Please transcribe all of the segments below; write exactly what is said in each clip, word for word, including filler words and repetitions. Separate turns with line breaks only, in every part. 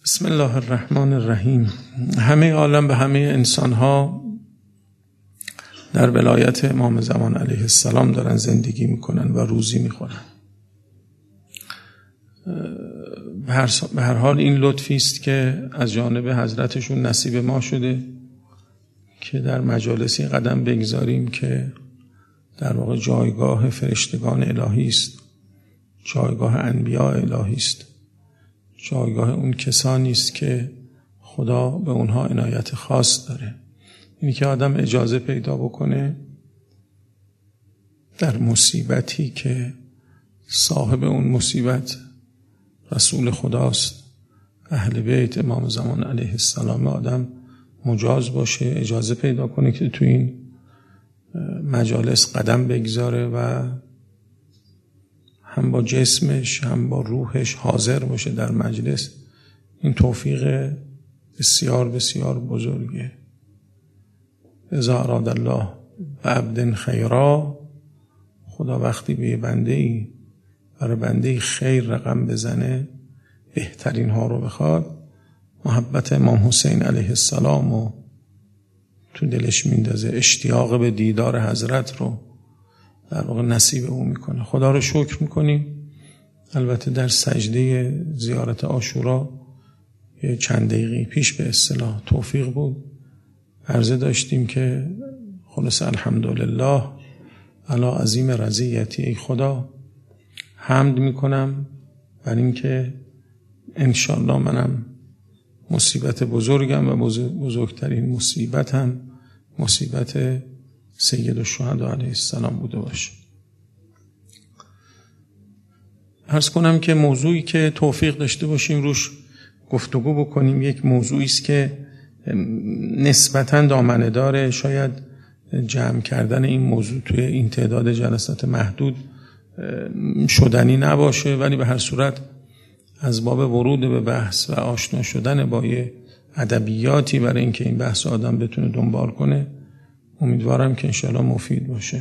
بسم الله الرحمن الرحیم. همه عالم به همه انسانها در ولایت امام زمان علیه السلام دارن زندگی میکنن و روزی میخورن. به هر حال این لطفی است که از جانب حضرتشون نصیب ما شده که در مجالسی قدم بگذاریم که در واقع جایگاه فرشتگان الهی است، جایگاه انبیاء الهی است، جایگاه اون کسانی است که خدا به اونها عنایت خاص داره. اینی که آدم اجازه پیدا بکنه در مصیبتی که صاحب اون مصیبت رسول خداست، اهل بیت امام زمان علیه السلام، آدم مجاز باشه، اجازه پیدا کنه که تو این مجالس قدم بگذاره و هم با جسمش هم با روحش حاضر باشه در مجلس. این توفیق بسیار بسیار بزرگه. اذا اراد الله بعبد خیرا، خدا وقتی به بنده ای برای بنده خیر رقم بزنه، بهترین ها رو بخواد، محبت امام حسین علیه السلام رو تو دلش میندازه، اشتیاق به دیدار حضرت رو در واقع نصیب او میکنه. خدا رو شکر میکنیم. البته در سجده زیارت عاشورا یه چند دقیقه پیش به اصطلاح توفیق بود، عرضه داشتیم که خلاص الحمدلله علی عظیم رضیتی، ای خدا حمد میکنم بر این که انشالله منم مصیبت بزرگم و بزرگترین مصیبتم مصیبت سید الشهدا علیه السلام بوده باشه. عرض کنم که موضوعی که توفیق داشته باشیم روش گفتگو بکنیم یک موضوعی است که نسبتاً دامنه داره. شاید جمع کردن این موضوع توی این تعداد جلسات محدود شدنی نباشه، ولی به هر صورت از باب ورود به بحث و آشنا شدن با یه ادبیاتی برای اینکه این بحث آدم بتونه دنبال کنه، امیدوارم که انشاءالله مفید باشه.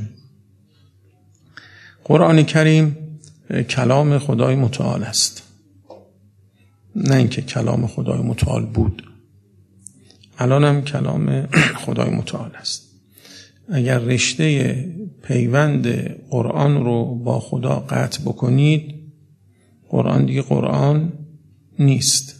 قرآن کریم کلام خدای متعال است، نه اینکه کلام خدای متعال بود، الان هم کلام خدای متعال است. اگر رشته پیوند قرآن رو با خدا قطع بکنید، قرآن دیگه قرآن نیست.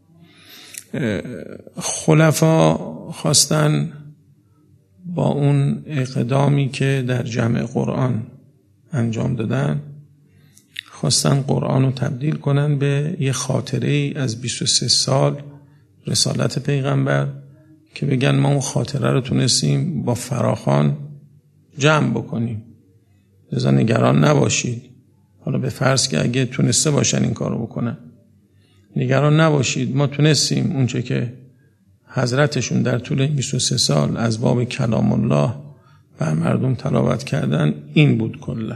خلفا خواستن با اون اقدامی که در جمع قرآن انجام دادن، خواستن قرآن رو تبدیل کنن به یه خاطره از بیست و سه سال رسالت پیغمبر، که بگن ما اون خاطره رو تونستیم با فراخوان جمع بکنیم، لذا نگران نباشید. حالا به فرض که اگه تونسته باشن این کار رو بکنن، نگران نباشید، ما تونستیم اونچه که حضرتشون در طول بیست و سه سال از باب کلام الله بر مردم تلاوت کردن این بود کلا.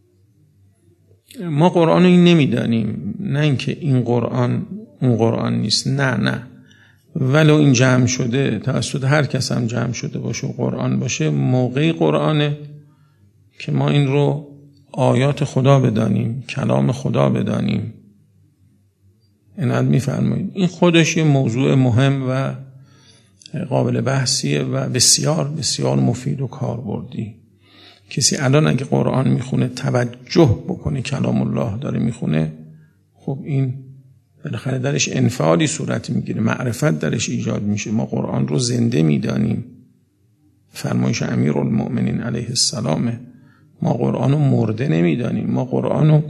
ما قرآن رو این نمیدانیم، نه اینکه این قرآن اون قرآن نیست، نه نه، ولو این جمع شده توسط هر کس هم جمع شده باشه و قرآن باشه، موقعی قرآنه که ما این رو آیات خدا بدانیم، کلام خدا بدانیم. اینت میفرمایید. این خودش یه موضوع مهم و قابل بحثیه و بسیار بسیار مفید و کاربردی. کسی الان اگه قرآن میخونه توجه بکنه کلام الله داره میخونه، خب این بالاخره درش انفعالی صورت میگیره، معرفت درش ایجاد میشه. ما قرآن رو زنده میدانیم، فرمایش امیرالمؤمنین علیه السلامه. ما قرآن رو مرده نمیدانیم، ما قرآن رو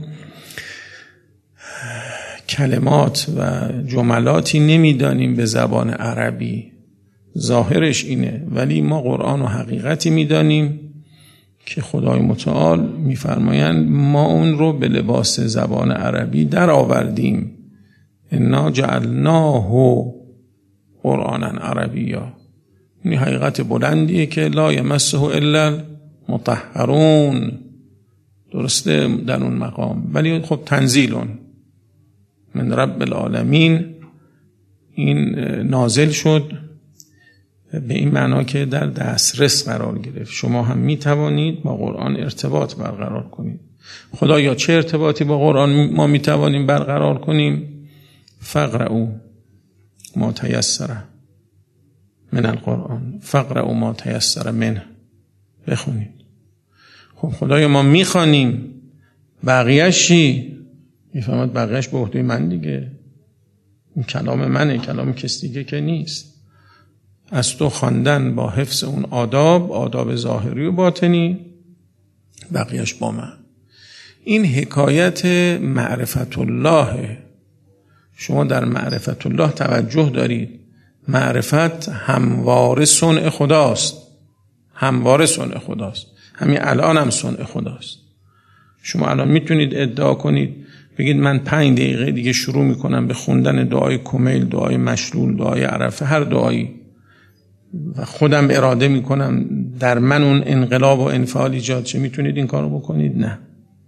کلمات و جملاتی نمیدانیم به زبان عربی، ظاهرش اینه، ولی ما قرآن رو حقیقتی میدانیم که خدای متعال میفرمایند ما اون رو به لباس زبان عربی در آوردیم، انا جعلناه قرآنا عربیا. این حقیقت بلندیه که لا یمسه الا المطهرون، درسته در اون مقام، ولی خب تنزیلون من رب العالمین. این نازل شد به این معنا که در دسترس قرار گرفت. شما هم می توانید با قرآن ارتباط برقرار کنید. خدایا چه ارتباطی با قرآن ما می توانیم برقرار کنیم؟ فقرؤ ما تیسر من القرآن فقرأوا ما تیسر منه، بخونید. خب خدایا ما میخوانیم، بقیه‌اش چی؟ میفهمد بقیه‌اش به عهده من دیگه، این کلام منه، کلام کس دیگه که نیست. از تو خواندن با حفظ اون آداب، آداب ظاهری و باطنی، بقیه‌اش با من. این حکایت معرفت الله. شما در معرفت الله توجه دارید، معرفت همواره صنع خداست، همواره صنع خداست، همین الان هم صنع خداست. شما الان میتونید ادعا کنید بگید من پنج دقیقه دیگه شروع میکنم به خوندن دعای کمیل، دعای مشلول، دعای عرفه، هر دعایی، و خودم اراده میکنم در من اون انقلاب و انفعال ایجاد چه، میتونید این کارو بکنید؟ نه.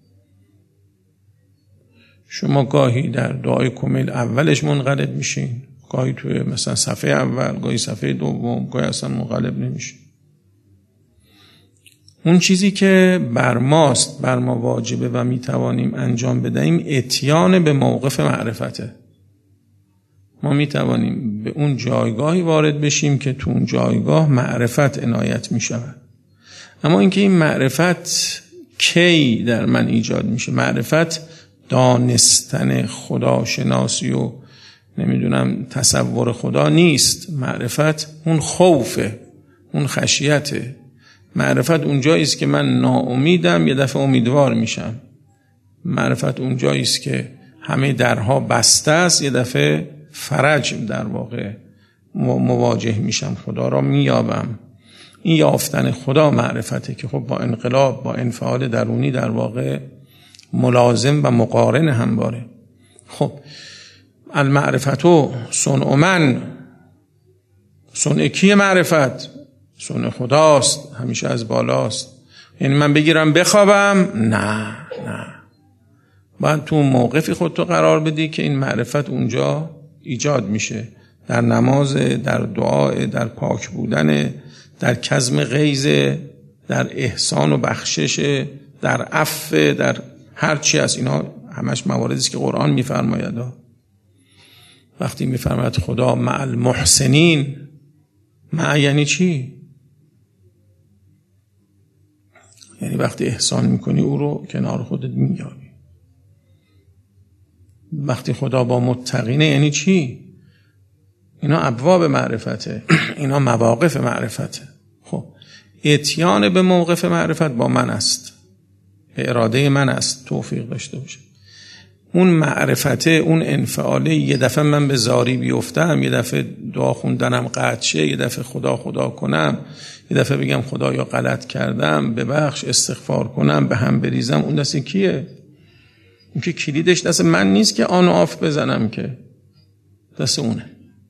شما گاهی در دعای کمیل اولش منقلب میشین، گاهی توی مثلا صفحه اول، گاهی صفحه دوم، گاهی اصلا منقلب نمیشین. اون چیزی که بر ماست، بر ما واجبه و میتوانیم انجام بدهیم، اتیان به موقف معرفته. ما میتوانیم به اون جایگاهی وارد بشیم که تو اون جایگاه معرفت عنایت میشود. اما اینکه این معرفت کی در من ایجاد میشه؟ معرفت دانستن خداشناسی و نمیدونم تصور خدا نیست. معرفت اون خوفه، اون خشیته. معرفت اونجایی است که من ناامیدم، یه دفعه امیدوار میشم. معرفت اونجایی است که همه درها بسته است، یه دفعه فرج در واقع مواجه میشم، خدا را مییابم. این یافتن خدا معرفته که خب با انقلاب، با انفعال درونی در واقع ملازم و مقارن همواره. خب المعرفتو صنع من، صنع کیه معرفت؟ صنع خداست، همیشه از بالاست. یعنی من بگیرم بخوابم؟ نه نه، باید تو موقفی خودتو قرار بدی که این معرفت اونجا ایجاد میشه، در نماز، در دعا، در پاک بودن، در کظم غیظ، در احسان و بخشش، در عفو، در هر چی از اینا. همش مواردی است که قرآن میفرماید. وقتی میفرماید خدا مع المحسنین، مع یعنی چی؟ یعنی وقتی احسان میکنی او رو کنار خودت مییابی. وقتی خدا با متقینه یعنی چی؟ اینا ابواب معرفته، اینا مواقف معرفته. خب اتیان به موقف معرفت با من است، به اراده من است، توفیق داشته باشه. اون معرفته، اون انفعاله، یه دفعه من به زاری بیفتم، یه دفعه دعا خوندنم قطع شه، یه دفعه خدا خدا کنم، یه دفعه بگم خدایا غلط کردم ببخش، استغفار کنم، به هم بریزم، اون دست کیه؟ اون که کلیدش دست من نیست که آن و آف بزنم، که دست اونه.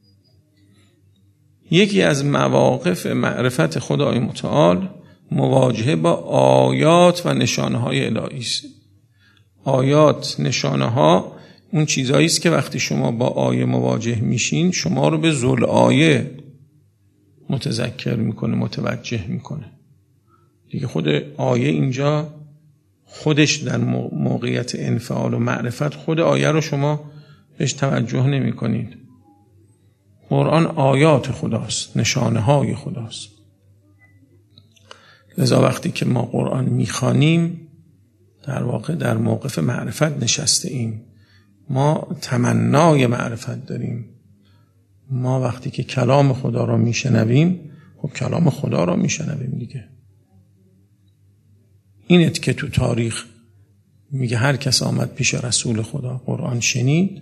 یکی از مواقف معرفت خدای متعال مواجهه با آیات و نشانه‌های الهی است. آیات، نشانه‌ها اون چیزایی است که وقتی شما با آیه مواجه میشین شما رو به ذل آیه متذکر میکنه، متوجه میکنه. دیگه خود آیه اینجا خودش در موقعیت انفعال و معرفت، خود آیه رو شما بهش توجه نمی کنید. قرآن آیات خداست، نشانه های خداست. لذا وقتی که ما قرآن میخوانیم در واقع در موقف معرفت نشسته ایم. ما تمنای معرفت داریم. ما وقتی که کلام خدا را میشنویم، خب کلام خدا را میشنویم دیگه. اینت که تو تاریخ میگه هر کس آمد پیش رسول خدا قرآن شنید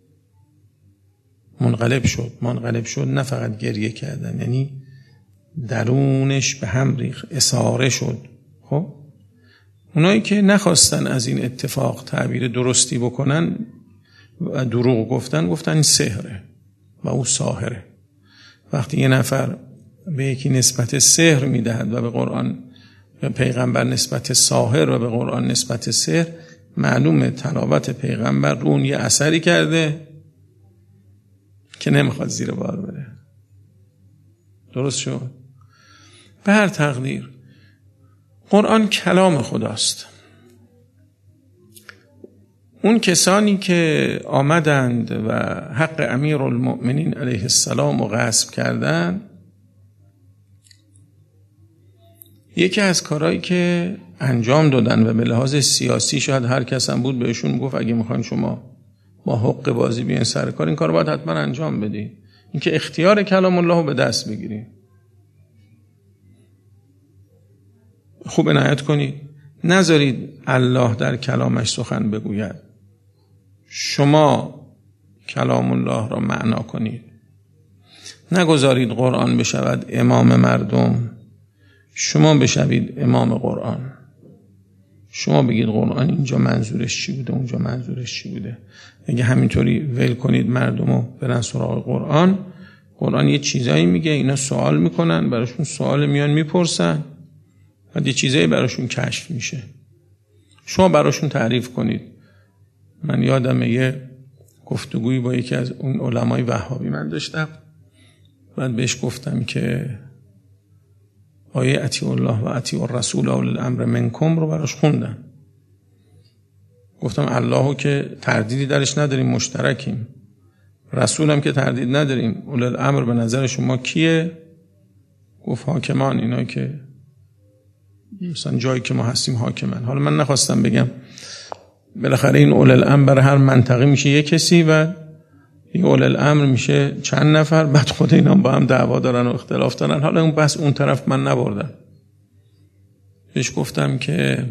منقلب شد. منقلب شد نه فقط گریه کردن، یعنی درونش به هم ریخت، اساره شد. خب اونایی که نخواستن از این اتفاق تعبیر درستی بکنن و دروغ گفتن، گفتن این سحره و او ساحره. وقتی یه نفر به یکی نسبت سحر میدهد و به قرآن، به پیغمبر نسبت ساحر و به قرآن نسبت سحر، معلومه تلاوت پیغمبر رو اون یه اثری کرده که نمیخواد زیر بار بره. درست شد؟ به هر تقدیر قرآن کلام خداست. اون کسانی که آمدند و حق امیرالمؤمنین علیه السلام رو غصب کردند، یکی از کارهایی که انجام دادن و به لحاظ سیاسی شاید هر کس هم بود بهشون گفت اگه میخواین شما با حق بازی بیاین سر کار، این کار باید حتما انجام بدید، اینکه اختیار کلام الله رو به دست بگیرید. خوب عنایت کنید، نذارید الله در کلامش سخن بگوید، شما کلام الله را معنا کنید. نگذارید قرآن بشود امام مردم، شما بشوید امام قرآن. شما بگید قرآن اینجا منظورش چی بوده، اونجا منظورش چی بوده. اگه همینطوری ول کنید مردمو برن سراغ قرآن، قرآن یه چیزایی میگه، اینا سوال میکنن، براشون سوال میان میپرسن، بعد یه چیزایی براشون کشف میشه، شما براشون تعریف کنید. من یادم یه گفتگویی با یکی از اون علمای وهابی من داشتم، بعد بهش گفتم که آیه اطیعوا الله و اطیعوا الرسول و اولی الامر منکم رو براش خوندم. گفتم اللهو که تردیدی درش نداریم، مشترکیم، رسولم که تردید نداریم، اولی الامر به نظر شما کیه؟ گفت حاکمان، اینا که مثلا جایی که ما هستیم حاکمان. حالا من نخواستم بگم بالاخره این اولی الامر برای هر منطقه میشه یک کسی و این اولی الامر میشه چند نفر، بعد خود اینا با هم دعوا دارن و اختلاف دارن. حالا اون بس اون طرف من نبردم. بهش گفتم که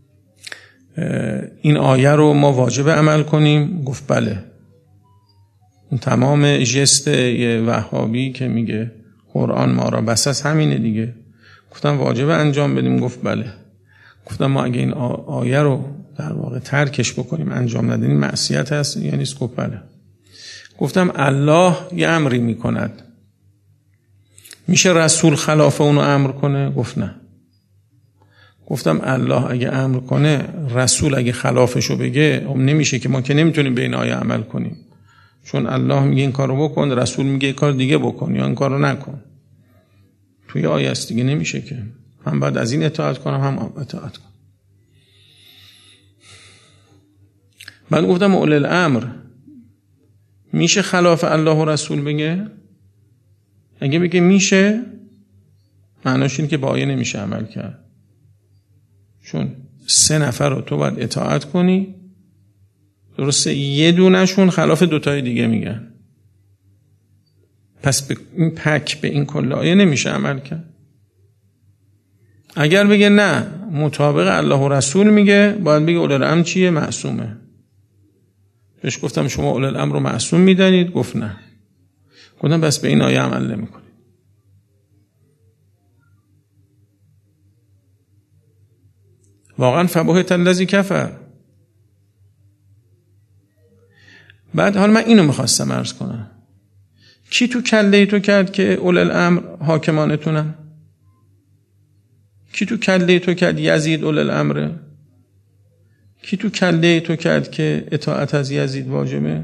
این آیه رو ما واجب عمل کنیم. گفت بله. اون تمام ژست یه وهابی که میگه قرآن ما را بسس همینه دیگه. گفتم واجب انجام بدیم. گفت بله. گفتم ما اگه این آیه رو در واقع ترکش بکنیم، انجام ندیم، معصیت هست یا نیست؟ گفت بله. گفتم الله یه امری میکند، میشه رسول خلاف اونو امر کنه؟ گفت نه. گفتم الله اگه امر کنه، رسول اگه خلافشو بگه، هم نمیشه که ما که نمیتونیم به این آیه عمل کنیم، چون الله میگه این کارو بکن، رسول میگه این کار دیگه بکن یا این کارو نکن. توی آیه است دیگه، نمیشه که هم باید از این اطاعت کنم هم اطاعت کنم. بعد گفتم اولی الامر میشه خلاف الله و رسول بگه؟ اگه بگه میشه، معناش اینه که با آیه نمیشه عمل کرد، چون سه نفر رو تو باید اطاعت کنی، درسته یه دونشون خلاف دوتای دیگه میگن، پس به این پک به این کل آیه نمیشه عمل کرد. اگر بگه نه مطابق الله و رسول میگه، باید بگه اولی الامر چیه؟ معصومه. بهش گفتم شما اولی الامر رو معصوم میدانید؟ گفت نه. گفتم بس به این آیه عمل نمیکنید. واقعا فبهت الذی کفر. بعد حالا من اینو میخواستم عرض کنم، کی تو کله تو کرد که اولی الامر حاکمانتونن؟ کی تو کله تو کرد یزید اولی الامره؟ کی تو کله تو کرد که اطاعت از یزید واجبه؟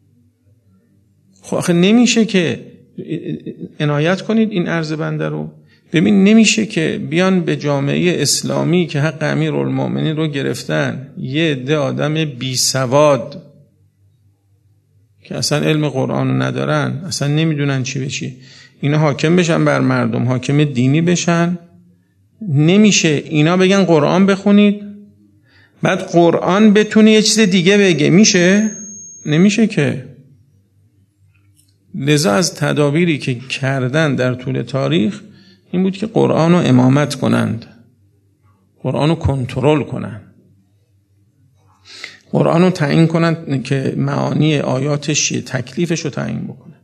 خب آخه نمیشه که عنایت کنید این عرض بنده رو. ببین نمیشه که بیان به جامعه اسلامی که حق امیرالمؤمنین رو گرفتن یه عده آدم بی سواد که اصلا علم قرآن رو ندارن، اصلا نمیدونن چی به چی، اینا حاکم بشن بر مردم، حاکم دینی بشن. نمیشه اینا بگن قرآن بخونید بعد قرآن بتونه یه چیز دیگه بگه. میشه؟ نمیشه که. لذا از تدابیری که کردن در طول تاریخ این بود که قرآن رو امامت کنند، قرآن رو کنترل کنند، قرآن رو تعیین کنند که معانی آیاتش چیه، تکلیفش رو تعیین بکنند.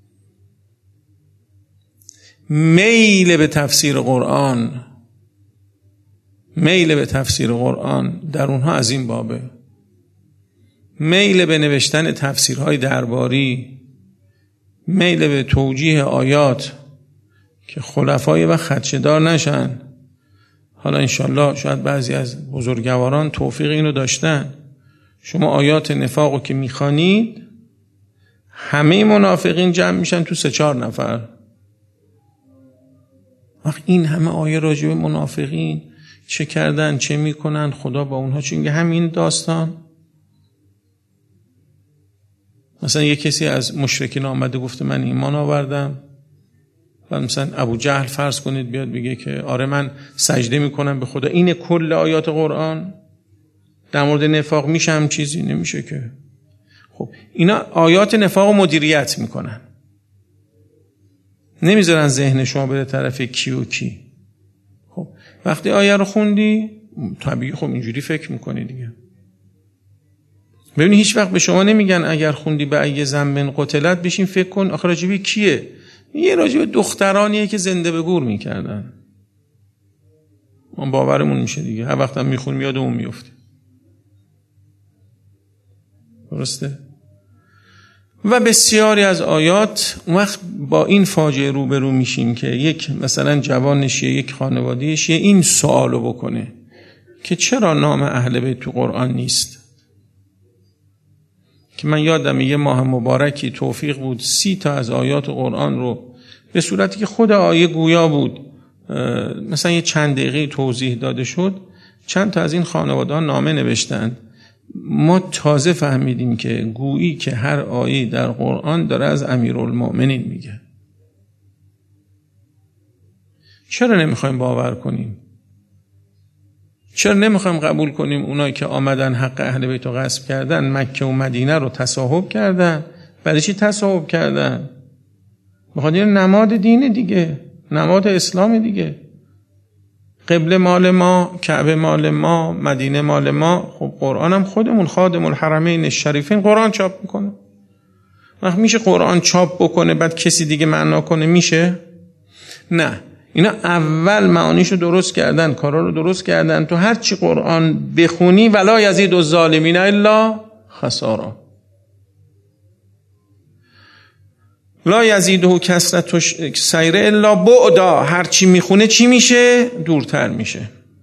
میل به تفسیر قرآن میل به تفسیر قرآن در اونها از این بابه. میل به نوشتن تفسیرهای درباری، میل به توجیه آیات که خلفای و خدشه‌دار نشن. حالا انشالله شاید بعضی از بزرگواران توفیق اینو داشتن. شما آیات نفاقو که میخوانید، همه منافقین جمع میشن تو سه چهار نفر. وقت این همه آیه راجع به منافقین چه کردن، چه میکنن، خدا با اونها چه میگه، همین داستان. مثلا یه کسی از مشرکین آمده گفته من ایمان آوردم و مثلا ابو جهل فرض کنید بیاد بگه که آره من سجده میکنم به خدا، این کل آیات قرآن در مورد نفاق میشه هم چیزی نمیشه که. خب اینا آیات نفاق مدیریت میکنن، نمیذارن ذهن شما بره طرف کی و کی. خب وقتی آیه رو خوندی طبیعی خب اینجوری فکر میکنی دیگه. ببینی هیچ وقت به شما نمیگن اگر خوندی به ای ذنب قتلت بشین فکر کن آخه راجبی کیه. یه راجب دخترانیه که زنده به گور میکردن، ما باورمون میشه دیگه، هر وقت هم میخونیم یادمون میفته. درسته؟ و بسیاری از آیات اون وقت با این فاجعه روبرو میشیم که یک مثلا جوانش یک خانوادهش این سوالو بکنه که چرا نام اهل بیت تو قرآن نیست. که من یادم یه ماه مبارکی توفیق بود سی تا از آیات قرآن رو به صورتی که خود آیه گویا بود مثلا یه چند دقیقه توضیح داده شد، چند تا از این خانواده‌ها نامه نوشتند. ما تازه فهمیدیم که گویی که هر آیه در قرآن داره از امیرالمؤمنین میگه. چرا نمیخوایم باور کنیم؟ چرا نمیخوایم قبول کنیم اونایی که آمدن حق اهل بیت رو غصب کردن، مکه و مدینه رو تصاحب کردن؟ برای چی تصاحب کردن؟ بخاطر نماد دین دیگه، نماد اسلام دیگه. قبله مال ما، کعبه مال ما، مدینه مال ما. خب قرآن هم خودمون خادم الحرمین الشریفین قرآن چاپ میکنه. وقت میشه قرآن چاپ بکنه بعد کسی دیگه معنا کنه؟ میشه؟ نه، اینا اول معانیشو درست کردن، کارا رو درست کردن. تو هر چی قرآن بخونی ولا یزید الظالمین الا خسارا، لا یزیده کثرت سیر الا بعدا. هر چی میخونه چی میشه؟ دورتر میشه.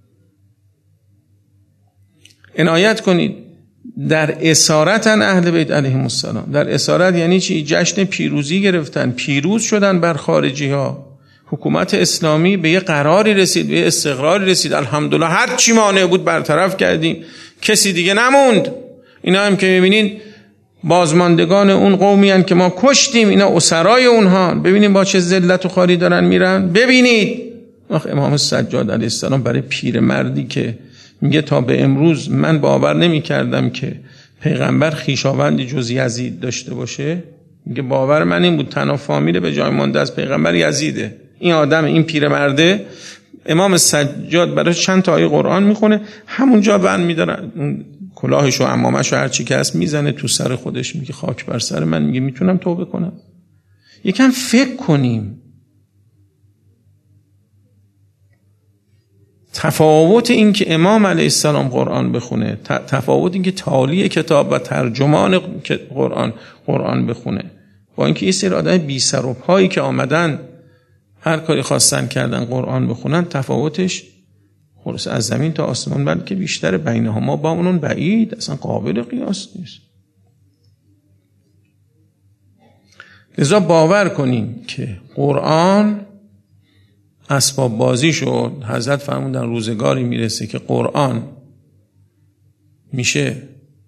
عنایت کنید در اسارت اهل بیت علیهم السلام. در اسارت یعنی چی؟ جشن پیروزی گرفتن، پیروز شدن بر خارجی ها. حکومت اسلامی به یه قراری رسید، به یه استقراری رسید. الحمدلله هر چی مانع بود برطرف کردیم، کسی دیگه نموند. اینا هم که میبینین بازماندگان اون قومی هن که ما کشتیم، اینا اسرای اونها. ببینید با چه ذلت و خواری دارن میرن. ببینید آخه امام سجاد علیه السلام برای پیرمردی که میگه تا به امروز من باور نمی کردم که پیغمبر خویشاوندی جز یزید داشته باشه، میگه باور من این بود تنها فامیل به جای مانده از پیغمبر یزیده. این آدم، این پیرمرده، امام سجاد برای چند تا آیه قرآن میخونه، همونجا ون میداره کلاهش و عمامش و هر چی که هست میزنه تو سر خودش، میگه خاک بر سر من، میگه میتونم توبه کنم؟ یکم فکر کنیم. تفاوت این که امام علیه السلام قرآن بخونه، تفاوت این که تالی کتاب و ترجمان قرآن قرآن بخونه، با اینکه یه سری آدم بی سر و پایی که آمدن هر کاری خواستن کردن قرآن بخونن، تفاوتش خلاص از زمین تا آسمان بلکه بیشتر. بینهما با اونون بعید، اصلا قابل قیاس نیست. لذا باور کنیم که قرآن اسباب بازی شد. حضرت فرمودن روزگاری میرسه که قرآن میشه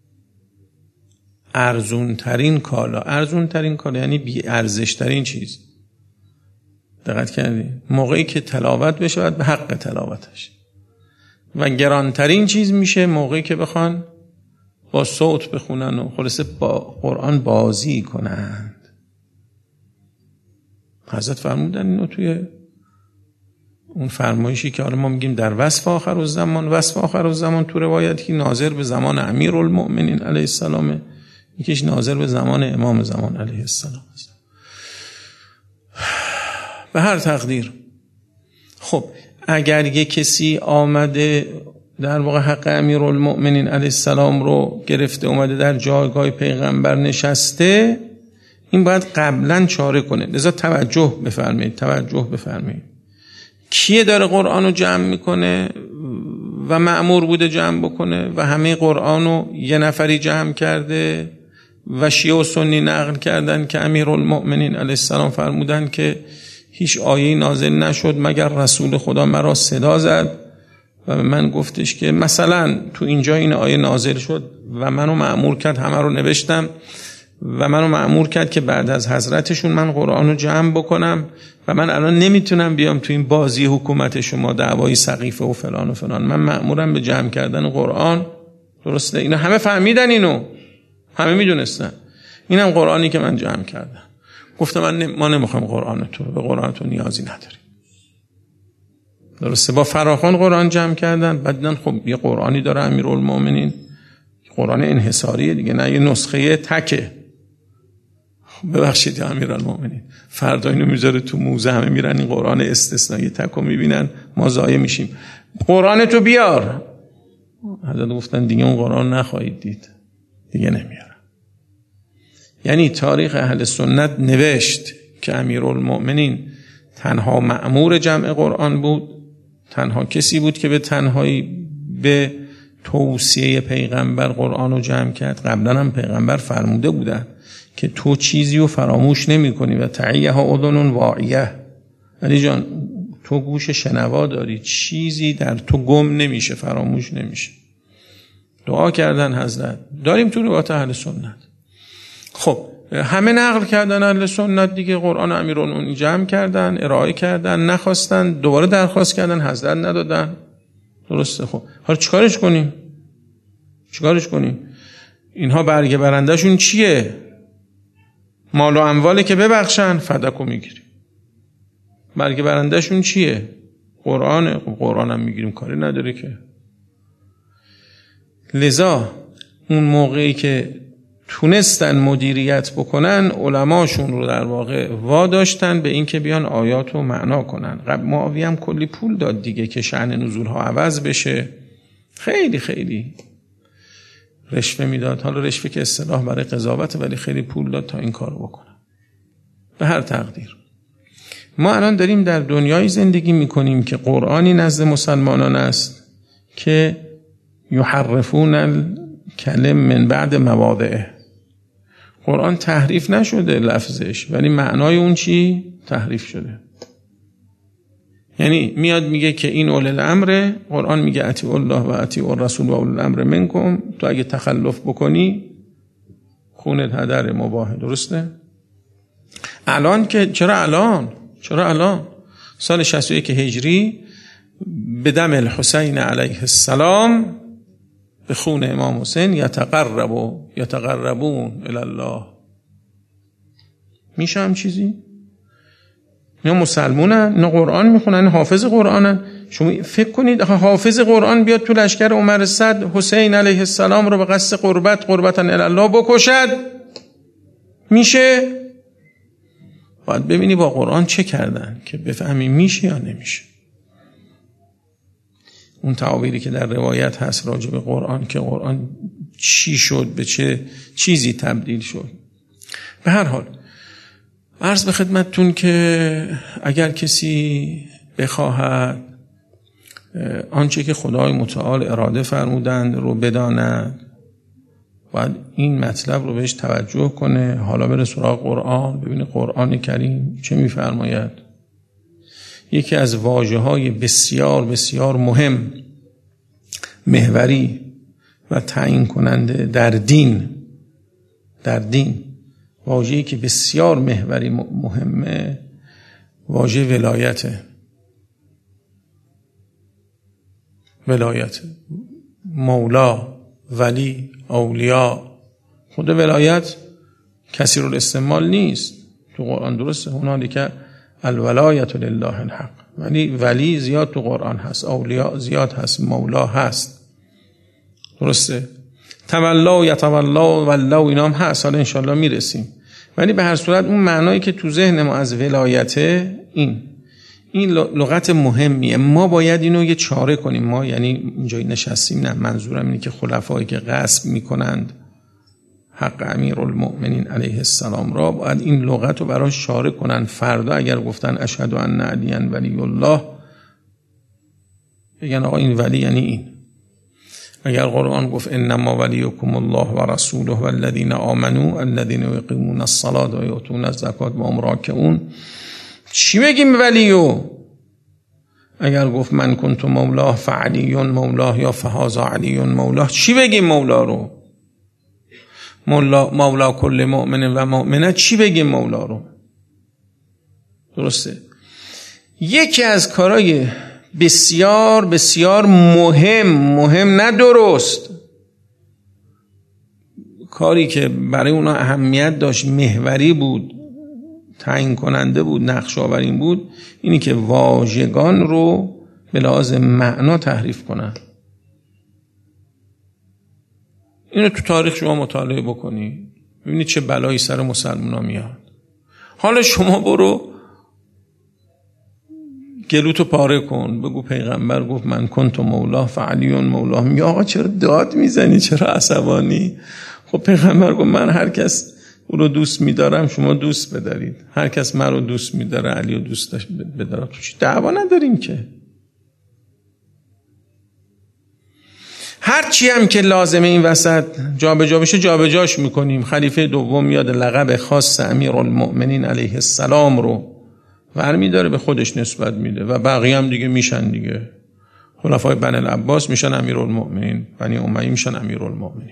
ارزون ترین کالا. ارزون ترین کالا یعنی بی ارزش ترین چیز. دقت کردی؟ موقعی که تلاوت بشه باید به حق تلاوتش. و گرانترین چیز میشه موقعی که بخوان با صوت بخونن و خلاصه با قرآن بازی کنند. حضرت فرمودن اینو توی اون فرمایشی که حالا ما میگیم در وصف آخر الزمان. وصف آخر الزمان تو روایتی ناظر به زمان امیرالمؤمنین علیه السلام، یکیش ناظر به زمان امام زمان علیه السلام است. به هر تقدیر خب اگر یک کسی آمده در واقع حق امیرالمؤمنین علیه السلام رو گرفته، اومده در جایگاه پیغمبر نشسته، این باید قبلا چاره کنه. لذا توجه بفرمایید، توجه بفرمایید. کیه داره قرآن رو جمع میکنه و مأمور بوده جمع بکنه و همه قرآن رو یه نفری جمع کرده و شیعه و سنی نقل کردن که امیرالمؤمنین علیه السلام فرمودن که هیچ آیه نازل نشد مگر رسول خدا مرا صدا زد و به من گفتش که مثلا تو اینجا این آیه نازل شد و منو مأمور کرد همه رو نوشتم و منو مأمور کرد که بعد از حضرتشون من قرآن رو جمع بکنم و من الان نمیتونم بیام تو این بازی حکومت شما دعوای سقیفه و فلان و فلان. من مأمورم به جمع کردن قرآن. درسته؟ اینا همه فهمیدن، اینو همه میدونستن. اینم قرآنی که من جمع کردم. گفتم من ما نمیخوایم قرآن تو، به قرآن تو نیازی نداریم. درسته؟ با فراخوان قرآن جمع کردن. بعدن خب یه قرآنی داره امیرالمومنین، قرآن انحصاریه دیگه، نه یه نسخه تکه. ببخشید امیرالمومنین، فردا اینو میذاره تو موزه، همه میرن این قرآن استثنایی تکو میبینن، ما ضایع میشیم. قرآن تو بیار. حضرت گفتن دیگه اون قرآن نخواهید دید، دیگه نمیارم. یعنی تاریخ اهل سنت نوشت که امیرالمومنین تنها مأمور جمع قرآن بود، تنها کسی بود که به تنهایی به توصیه پیغمبر قرآن رو جمع کرد. قبلا هم پیغمبر فرموده بودن که تو چیزی رو فراموش نمی کنی و تعیها اذن واعیه. علی جان تو گوش شنوا داری، چیزی در تو گم نمیشه، فراموش نمیشه. دعا کردن حضرت. داریم تو روایات اهل سنت. خب همه نقل کردن اهل سنت دیگه، قرآن امیرالمومنین جمع کردن، ارائه کردن، نخواستن، دوباره درخواست کردن، حضرت ندادن. درسته؟ خب حالا چیکارش کنیم؟ چیکارش کنیم؟ اینها برگه برندهشون چیه؟ مال و امواله که ببخشن فدکو میگیریم. برگه برندهشون چیه؟ قرآنه. قرآن هم میگیریم، کاری نداره که. لذا اون موقعی که تونستن مدیریت بکنن، علماشون رو در واقع واداشتن به این که بیان آیات رو معنا کنن. قبل معاویه هم کلی پول داد دیگه که شأن نزول ها عوض بشه. خیلی خیلی رشوه میداد. حالا رشوه که اصطلاح برای قضاوت، ولی خیلی پول داد تا این کار رو بکنن. به هر تقدیر ما الان داریم در دنیای زندگی میکنیم که قرآنی نزد مسلمانان است که یحرفون الکلم من بعد مواضعه. قرآن تحریف نشده لفظش، ولی معنای اون چی؟ تحریف شده. یعنی میاد میگه که این اول الامر، قرآن میگه اطیعوا الله و اطیعوا الرسول و اول الامر منکم. تو اگه تخلف بکنی خونت هدر مباح. درسته؟ الان که چرا الان؟ چرا الان؟ سال شصت و یک هجری به دم الحسین علیه السلام، به خون امام حسین یتقرب و یتقربون الی الله. میشه هم چیزی؟ اینا مسلمونن، اینا قرآن میخونن، حافظ قرآنن. شما فکر کنید حافظ قرآن بیاد تو لشکر عمر صد حسین علیه السلام رو به قصد قربت قربتن الی الله بکشد؟ میشه؟ باید ببینی با قرآن چه کردن که بفهمی میشه یا نمیشه. اون تعابیری که در روایت هست راجع به قرآن که قرآن چی شد، به چه چیزی تبدیل شد. به هر حال عرض به خدمتتون که اگر کسی بخواهد آنچه که خدای متعال اراده فرمودند رو بداند، باید این مطلب رو بهش توجه کنه. حالا بره سراغ قرآن، ببینه قرآن کریم چه میفرماید. یکی از واژه‌های بسیار بسیار مهم، محوری و تعیین کننده در دین، در دین واژه‌ای که بسیار محوری مهمه، واژه ولایته. ولایت، مولا، ولی، اولیاء. خود ولایت کثیر الاستعمال نیست تو قرآن. درسته؟ هنالک الولایت لله الحق، ولی ولی زیاد تو قرآن هست، اولیاء زیاد هست، مولا هست. درسته؟ تولا و یتولا و ولو اینا هم هست، حالا انشالله میرسیم. ولی به هر صورت اون معنایی که تو ذهن ما از ولایته، این این لغت مهمیه. ما باید اینو یه چاره کنیم. ما یعنی اینجا نشستیم، نه منظورم اینه که خلفایی که غصب میکنند حق امیرالمؤمنین علیه السلام را، باید این لغت رو براش چاره کنن. فردا اگر گفتن اشهد ان علی ولی الله، بگن آقا این ولی یعنی این. اگر قرآن گفت انما ولیکم الله و رسوله و الذین آمنوا الذین یقیمون الصلاة و یؤتون الزکات و هم راکعون، چی بگیم ولیو؟ اگر گفت من کنت مولاه فعلی مولاه یا فهذا علی مولاه، چی بگیم مولا رو؟ مولا, مولا کل مؤمن و مؤمنه، چی بگیم مولا رو؟ درسته؟ یکی از کارهای بسیار بسیار مهم مهم نه درست، کاری که برای اونا اهمیت داشت، محوری بود، تعیین کننده بود، نقش آورین بود، اینی که واژگان رو به لحاظ معنا تحریف کنن. اینو تو تاریخ شما مطالعه بکنی، ببینید چه بلایی سر مسلمان‌ها میاد. حالا شما برو گلوتو پاره کن، بگو پیغمبر گفت من کنت مولا فعلیون مولا. میگه آقا چرا داد میزنی، چرا عصبانی؟ خب پیغمبر گفت من هر کس او رو دوست میدارم شما دوست بدارید، هر کس من رو دوست میداره علی رو دوست بداره. تو چی دعوا نداریم که؟ هر چی هم که لازمه این وسط جابجا بشه جابجاش میکنیم. خلیفه دوم میاد لقب خاص امیرالمؤمنین علیه السلام رو ورمی داره به خودش نسبت میده و بقیه هم دیگه میشن دیگه. خلفای بنی العباس میشن امیرالمؤمنین، بنی امیه میشن امیرالمؤمنین.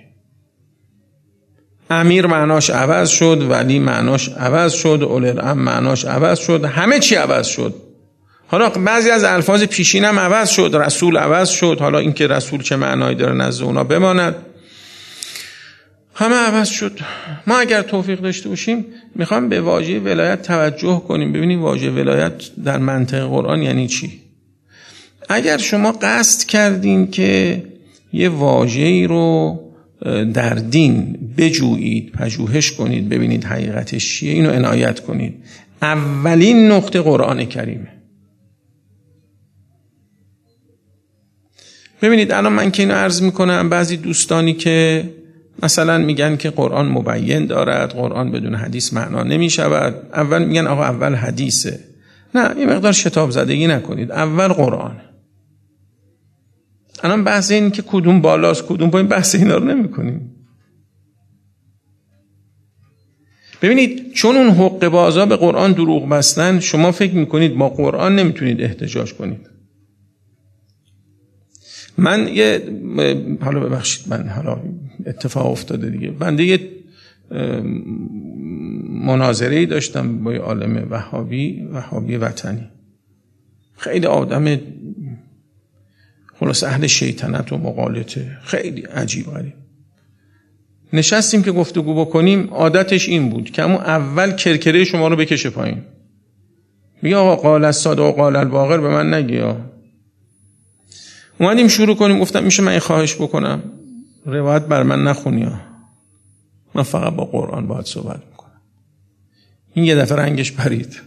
امیر معناش عوض شد، ولی معناش عوض شد، اول الامر معناش عوض شد، همه چی عوض شد. حالا بعضی از الفاظ پیشین هم عوض شد، رسول عوض شد. حالا این که رسول چه معنایی داره نزد اونا بماند، همه عوض شد. ما اگر توفیق داشته باشیم میخوام به واژه ولایت توجه کنیم، ببینیم واژه ولایت در منطق قرآن یعنی چی. اگر شما قصد کردین که یه واژه‌ای رو در دین بجویید، پژوهش کنید، ببینید حقیقتش چیه، اینو عنایت کنید. اولین نقطه قرآن کریمه. ببینید الان من که اینو عرض میکنم، بعضی دوستانی که مثلا میگن که قرآن مبین دارد، قرآن بدون حدیث معنا نمیشود، اول میگن آقا اول حدیثه. نه، این مقدار شتاب زدگی نکنید، اول قرآن. الان بحث این که کدوم بالاست کدوم پایین، بحث اینا رو نمی کنیم. ببینید چون اون حق بازا به قرآن دروغ بستن، شما فکر میکنید با قرآن نمیتونید احتجاج کنید. من یه حالا ببخشید من حالا اتفاق افتاده دیگه، بنده یه مناظره‌ای داشتم با یه عالم وهابی وهابی وطنی، خیلی آدم خلاص اهل شیطنت و مغالطه، خیلی عجیب غریب. نشستیم که گفتگو بکنیم، عادتش این بود که همون اول کرکره شما رو بکشه پایین، میگه آقا قال الصادق و قال الباقر به من نگی. اومدیم شروع کنیم، گفتم میشه من این خواهش بکنم روایت بر من نخونی ها، من فقط با قرآن باید صحبت میکنم. این یه دفعه رنگش پرید.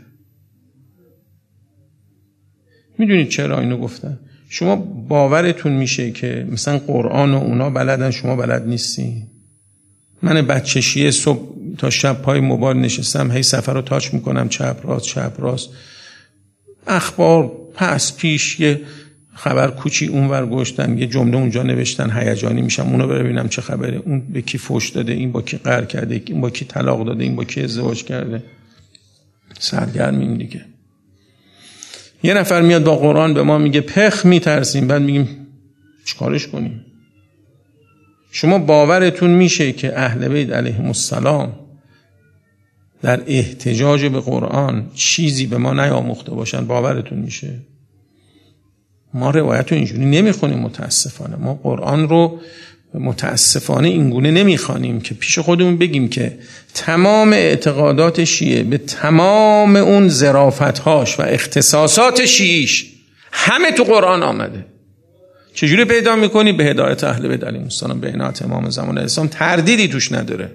میدونید چرا اینو گفتم؟ شما باورتون میشه که مثلا قرآن و اونا بلدن شما بلد نیستی؟ من بچه شیعه صبح تا شب پای موبایل نشستم، هی سفر رو تاچ میکنم، چپ راست چپ راست، اخبار پس پیش، یه خبر کوچی اونور گوشتن، یه جمله اونجا نوشتن، هیجانی میشم اونو ببینم چه خبره، اون به کی فحش داده، این با کی قهر کرده، این با کی طلاق داده، این با کی ازدواج کرده. سرگرمیم دیگه. یه نفر میاد با قرآن به ما میگه پخ میترسیم، بعد میگیم چیکارش کنیم؟ شما باورتون میشه که اهل بیت علیهم السلام در احتجاج به قرآن چیزی به ما نیاموخته باشن؟ باورتون میشه؟ ما روایت رو اینجوری نمیخونیم متاسفانه. ما قرآن رو متاسفانه اینگونه نمیخوانیم که پیش خودمون بگیم که تمام اعتقادات شیعه به تمام اون ظرافت‌هاش و اختصاصات شیعیش همه تو قرآن آمده. چجوری پیدا میکنی؟ به هدایت اهل بیت علیهم السلام، به عنایت امام زمان اسلام. تردیدی توش نداره،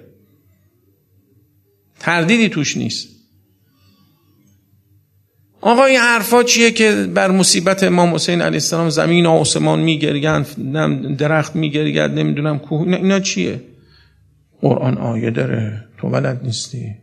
تردیدی توش نیست. آقا این حرفا چیه که بر مصیبت امام حسین علیه السلام زمین و آسمان میگرگن، درخت میگرگد، نمیدونم کوه، اینا, اینا چیه؟ قرآن آیه داره، تو بلد نیستی.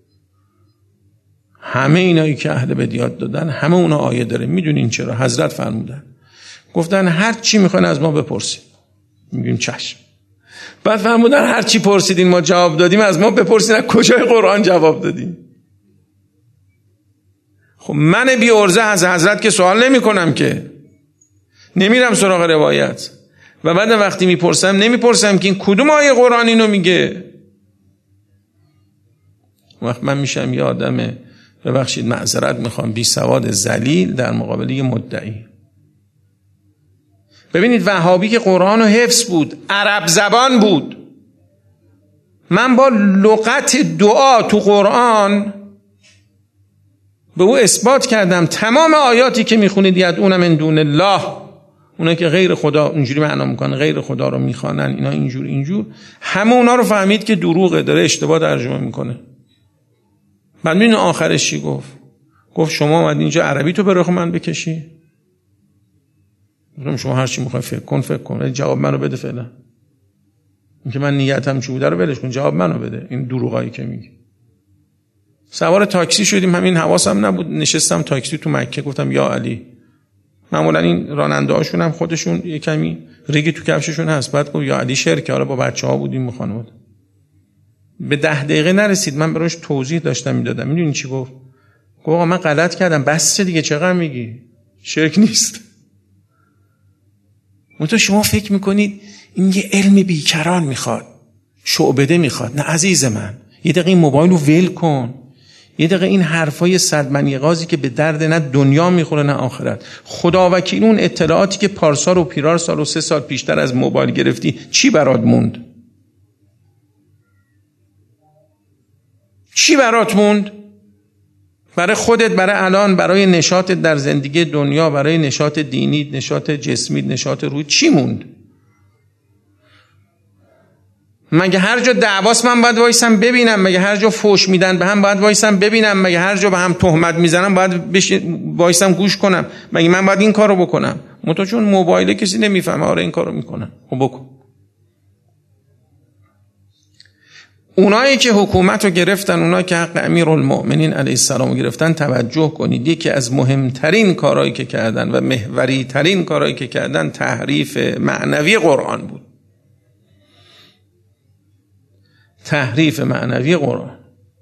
همه اینایی که اهل بیت یاد دادن همه اونا آیه داره. میدونین چرا؟ حضرت فرمودن، گفتن هر چی میخواین از ما بپرسید، میگیم چشم. بعد فرمودن هر چی پرسیدین ما جواب دادیم، از ما بپرسین از کجای قرآن جواب دادیم. خب من بی عرضه از حضرت که سوال نمی کنم، که نمیرم سراغ روایت، و بعد وقتی میپرسم نمیپرسم که این کدوم آیه قرآن اینو میگه. وقت من میشم یه آدم، ببخشید معذرت میخوام، بی سواد ذلیل در مقابل یه مدعی. ببینید وهابی که قرآن رو حفظ بود، عرب زبان بود، من با لغت دعا تو قرآن به او اثبات کردم تمام آیاتی که میخونید یدعون من دون الله، اونا که غیر خدا اینجوری معنا میکنن، غیر خدا رو میخوانن، اینا اینجور اینجور، همه اونا رو فهمید که دروغه، داره اشتباه ترجمه میکنه. بعد ببین آخرش چی گفت؟ گفت شما اومد اینجا عربی تو به رخ من بکشی؟ گفتم شما هر چی میخوای فکر کن فکر کن، جواب منو بده فعلا. اینکه من نیتم چی بوده رو ولش کن، جواب منو بده. این دروغایی که میگی. سوار تاکسی شدیم، همین حواسم نبود، نشستم تاکسی تو مکه، گفتم یا علی. معمولا این راننده هاشون هم خودشون یه کمی ریگی تو کفششون هست. بعد گفت یا علی شرکه، حالا با بچه‌ها بودیم خانواده. به ده دقیقه نرسید من براش توضیح داشتم میدادم. میدونی چی گفت؟ گفت آقا من غلط کردم، بس دیگه چقدر میگی؟ شرک نیست. منتها شما فکر میکنید این یه علم بیکران میخواد، شعبده میخواد. نه عزیز من، یه دقیقه این موبایل رو ول کن، یه دقیقه این حرفای صدمنی غازی که به درد نه دنیا میخوره نه آخرت. خدا وکیل اون اطلاعاتی که پارسال و پیرار سال و سه سال پیشتر از موبایل گرفتی چی برات موند؟ چی برات موند؟ برای خودت، برای الان، برای نشاطت در زندگی دنیا، برای نشاط دینی، نشاط جسمی، نشاط روحی، چی موند؟ مگه هر جا دعواست من باید وایسم ببینم؟ مگه هر جا فوش میدن به هم باید وایسم ببینم؟ مگه هر جا به هم تهمت میزنم باید بش... وایسم گوش کنم؟ مگه من باید این کارو بکنم؟ منتها چون موبایل کسی نمیفهمه، آره این کارو میکنم، خب بکن. اونایی که حکومت رو گرفتن، اونایی که حق امیرالمؤمنین علیه السلام رو گرفتن، توجه کنید یکی از مهمترین کارهایی که کردن و محوری ترین کارهایی که کردن تحریف معنوی قرآن بود. تحریف معنوی قرآن.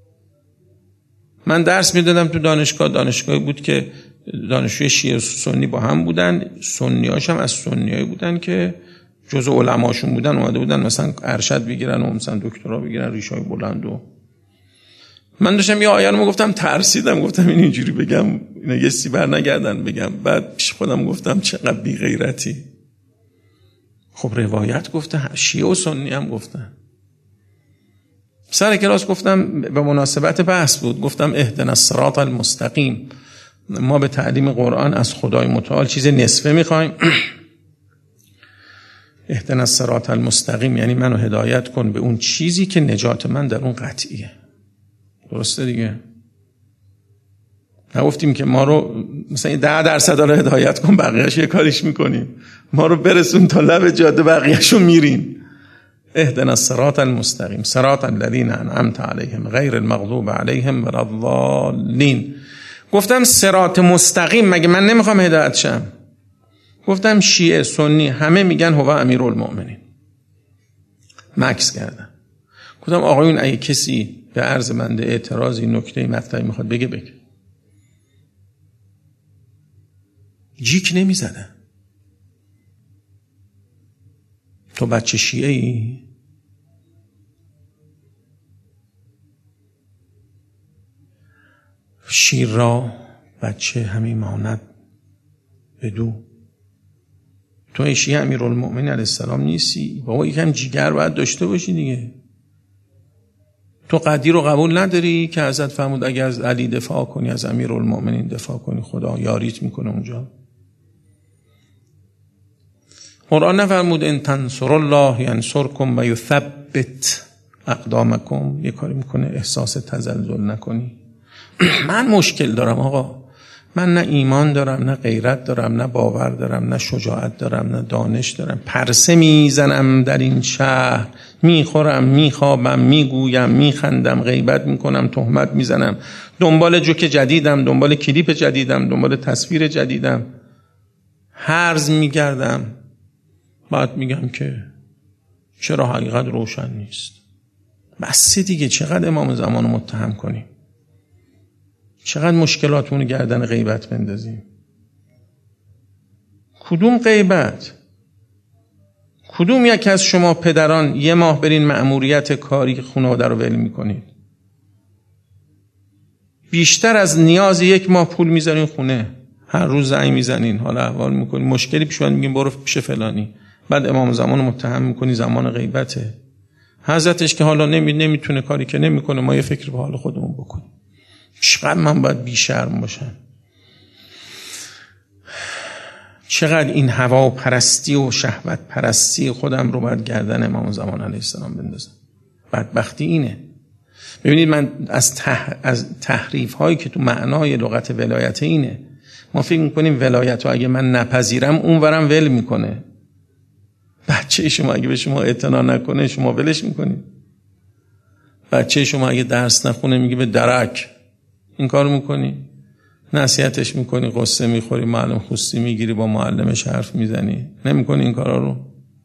من درس میدادم تو دانشگاه، دانشگاهی بود که دانشجوی شیعه و سنی با هم بودن، سنیاش هم از سنیایی بودن که جزء علماشون بودن، اومده بودن مثلا ارشد بگیرن و مثلا دکترا بگیرن، ریشای بلند. و من داشتم یه آیه رو گفتم، ترسیدم، گفتم این اینجوری بگم اینا یه سی بر نگردن بگم. بعد پیش خودم گفتم چقدر بی غیرتی. خب روایت گفته، شیعه و سنی هم گفتن. سر کلاس گفتم، به مناسبت بحث بود، گفتم اهدنا الصراط المستقیم. ما به تعلیم قرآن از خدای متعال چیز نصفه میخوایم. اهدنا الصراط المستقیم یعنی منو هدایت کن به اون چیزی که نجات من در اون قطعیه. درسته دیگه؟ نگفتیم که ما رو مثلا ده درصد رو هدایت کن بقیه‌اش یه کاریش میکنیم، ما رو برسون تا لب جاده بقیه‌اشو میریم. اهدنا الصراط المستقیم صراط الذین انعمت علیهم غیر المغضوب علیهم ولا الضالین. گفتم صراط مستقیم، مگه من نمیخوام هدایت شم؟ گفتم شیعه سنی همه میگن هو امیرالمؤمنین. مکس کردم، گفتم آقایون اگه کسی به عرض بنده اعتراضی، نکته مطلبی میخواد بگه بگه. جیک نمیزدن. تو بچه شیعه ای؟ شیر را بچه همین ماند بدو. تو ای شیعه امیرالمؤمنین علیه السلام نیستی؟ بابا یکم جیگر باید داشته باشی دیگه. تو قدیر رو قبول نداری که حضرت فرمود اگه از علی دفاع کنی، از امیرالمؤمنین دفاع کنی، خدا یاریت میکنه اونجا. قرآن نفرمود ان تنصروا الله ینصرکم و یثبت اقدامکم؟ یه کاری میکنه احساس تزلزل نکنی. من مشکل دارم آقا، من نه ایمان دارم، نه غیرت دارم، نه باور دارم، نه شجاعت دارم، نه دانش دارم. پرسه میزنم در این شهر، میخورم، میخوابم، میگویم، میخندم، غیبت میکنم، تهمت میزنم، دنبال جوک جدیدم، دنبال کلیپ جدیدم، دنبال تصویر جدیدم، هرز میگردم. بعد میگم که چرا حقیقت روشن نیست؟ بس دیگه، چقدر امام زمان رو متهم کنیم؟ چقدر مشکلاتمون گردن غیبت بندازیم؟ کدوم غیبت؟ کدوم یک از شما پدران یه ماه برین مأموریت کاری خانواده رو ول میکنید؟ بیشتر از نیاز یک ماه پول میذارین خونه، هر روز زنگ میزنین، حالا احوال میکنین، مشکلی پیش اومد میگین برو پیش فلانی، بعد امام زمان متهم میکنی زمان غیبته. حضرتش که حالا نمی نمیتونه کاری که نمیکنه، ما یه فکر به حال خودمون بکنیم. چقدر من باید بی شرم باشم، چقدر این هوا پرستی و شهوت پرستی خودم رو باید گردن امام زمان علیه السلام بندازم. بدبختی اینه. ببینید من از تح... از تحریف هایی که تو معنای لغت ولایت اینه، ما فکر میکنیم ولایت رو اگه من نپذیرم اون ورم ول میکنه. بچه شما اگه به شما اعتنا نکنه شما ولش میکنید. بچه شما اگه درس نخونه میگه به درک، این کار میکنی، نصیحتش میکنی، قصه میخوری، معلم خوستی میگیری، با معلمش حرف میزنی، نمیکنی این کارا رو.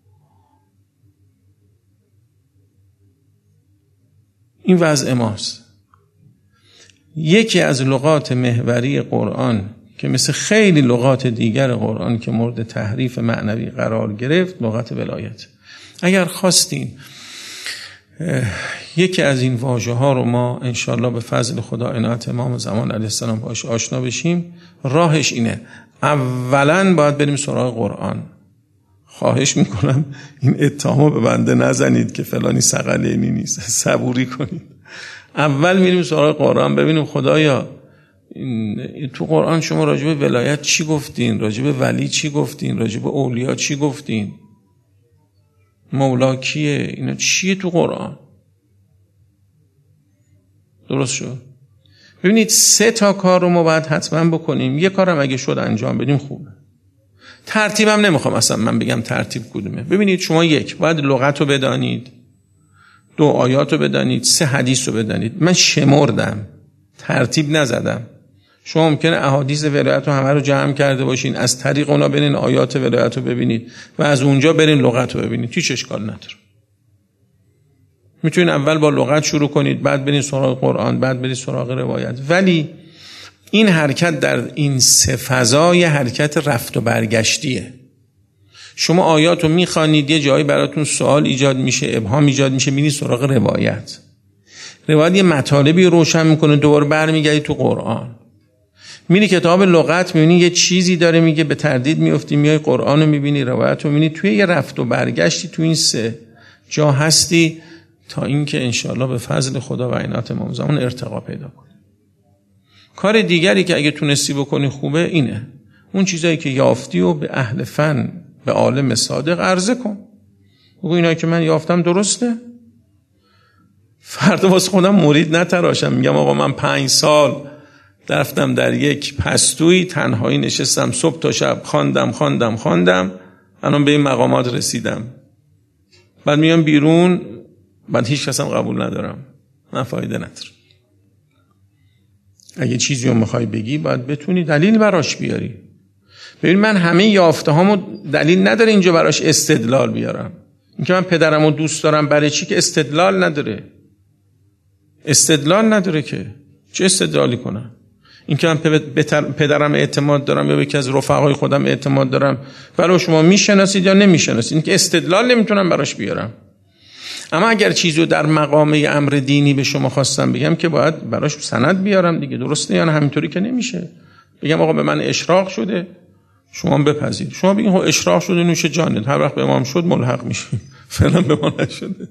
این وضع ماست. یکی از لغات محوری قرآن که مثل خیلی لغات دیگر قرآن که مورد تحریف معنوی قرار گرفت، لغت ولایت. اگر خواستین یکی از این واژه ها رو ما انشالله به فضل خدا عنایت امام زمان علیه السلام باش آشنا بشیم، راهش اینه. اولا باید بریم سراغ قرآن. خواهش میکنم این اتهامو به بنده نزنید که فلانی ثقلینی نیست، صبوری کنید. اول میریم سراغ قرآن ببینیم خدایا این تو قرآن شما راجع به ولایت چی گفتین، راجع به ولی چی گفتین، راجع به اولیا چی گفتین، مولا کیه، اینا چیه تو قرآن. درست شد؟ ببینید سه تا کار رو ما باید حتما بکنیم. یه کارم اگه شد انجام بدیم خوبه. ترتیبم نمیخوام اصلا من بگم ترتیب کدومه. ببینید شما یک باید لغت رو بدانید، دو آیات رو بدانید، سه حدیث رو بدانید. من شمردم، ترتیب نزدم. شما ممکنه احادیث ولایت رو همه رو جمع کرده باشین، از طریق اونا برین آیات ولایت رو ببینید و از اونجا برین لغت رو ببینید، هیچ اشکال نداره. میتونین اول با لغت شروع کنید، بعد برین سراغ قرآن، بعد برین سراغ روایت. ولی این حرکت در این سه فضای حرکت رفت و برگشتیه. شما آیات رو میخوانید، یه جایی براتون سوال ایجاد میشه، ابهام ایجاد میشه، میرید سراغ روایت. روایت یه مطالبی روشن میکنه، دوباره برمیگردید تو قرآن. میری کتاب لغت میبینی یه چیزی داره میگه، به تردید میافتی، میای قرآن رو میبینی، روایت رو میبینی، توی یه رفت و برگشتی تو این سه جا هستی تا اینکه انشاءالله به فضل خدا و عنایت امام زمان ارتقا پیدا کنی. کار دیگری که اگه تونستی بکنی خوبه اینه، اون چیزایی که یافتی و به اهل فن، به عالم صادق عرضه کن. بگو اینایی که من یافتم درسته، فردا واسه خودم مرید نتراشم. میگم آقا من پنج سال رفتم در یک پستویی تنهایی نشستم، صبح تا شب خواندم خواندم خواندم الان به این مقامات رسیدم، بعد میام بیرون، بعد هیچ کسم قبول ندارم، نه فایده نداره. اگه چیزی رو میخوای بگی باید بتونی دلیل براش بیاری. ببین من همه یافته هامو دلیل نداره اینجا براش استدلال بیارم. اینکه من پدرمو دوست دارم برای چی که استدلال نداره، استدلال نداره که چه استدلالی کنم. اینکه من پدرم اعتماد دارم یا به یکی از رفقای خودم اعتماد دارم، برای شما میشناسید یا نمیشناسید، اینکه استدلال نمیتونم براش بیارم. اما اگر چیزی در مقامه امر دینی به شما خواستم بگم که باید براش سند بیارم دیگه، درسته؟ یعنی همینطوری که نمیشه بگم آقا به من اشراق شده شما بپذیر، شما بگین خب اشراق شده نوش جانت، هر وقت به امام شد ملحق میشیم، فعلا به ما نشده.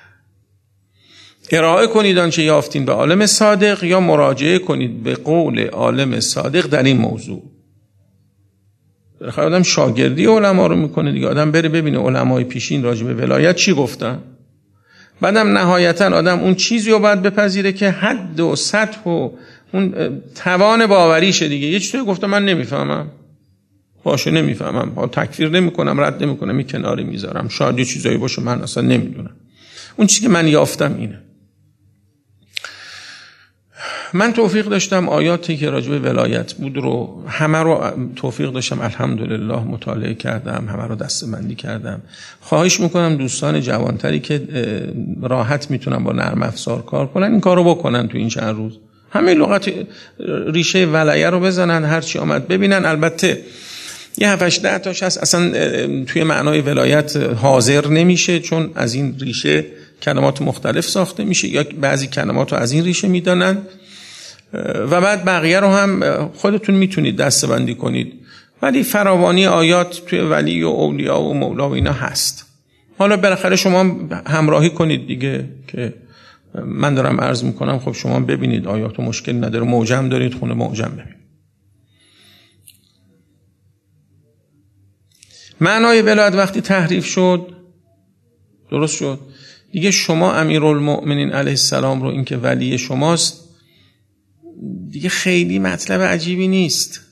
ارائه کنید آنچه یافتین به عالم صادق یا مراجعه کنید به قول عالم صادق در این موضوع. بخاطر آدم شاگردی علما رو میکنه دیگه، آدم بره ببینه علمای پیشین راجع به ولایت چی گفتن، بعدم نهایتا آدم اون چیزی رو باید بپذیره که حد و سطح و اون توان باوریشه دیگه. یه چیزی گفته من نمیفهمم، باشه نمیفهمم، با تکفیر نمیکنم، رد نمیکنم، این کناری میذارم، شاید یه چیزایی باشه من اصلا نمیدونم. اون چیزی که من یافتم اینه. من توفیق داشتم آیاتی که راجع به ولایت بود رو همه رو توفیق داشتم الحمدلله مطالعه کردم، همه رو دسته‌بندی کردم. خواهش میکنم دوستان جوانتری که راحت میتونن با نرم افزار کار کنن این کارو بکنن تو این چند روز. همه لغت ریشه ولایه رو بزنن، هر چی آمد ببینن. البته یه هفت ده تاش هست اصلا توی معنای ولایت حاضر نمیشه، چون از این ریشه کلمات مختلف ساخته میشه، یا بعضی کلمات رو از این ریشه میدانن. و بعد بقیه رو هم خودتون میتونید دسته‌بندی کنید، ولی فراوانی آیات توی ولی و اولیا و مولا و اینا هست. حالا بالاخره شما همراهی کنید دیگه، که من دارم عرض میکنم، خب شما ببینید آیات مشکل نداره، معجم دارید خونه معجم ببینید. معنای ولایت وقتی تحریف شد، درست شد دیگه، شما امیرالمؤمنین علیه السلام رو، این که ولی شماست، دیگه خیلی مطلب عجیبی نیست.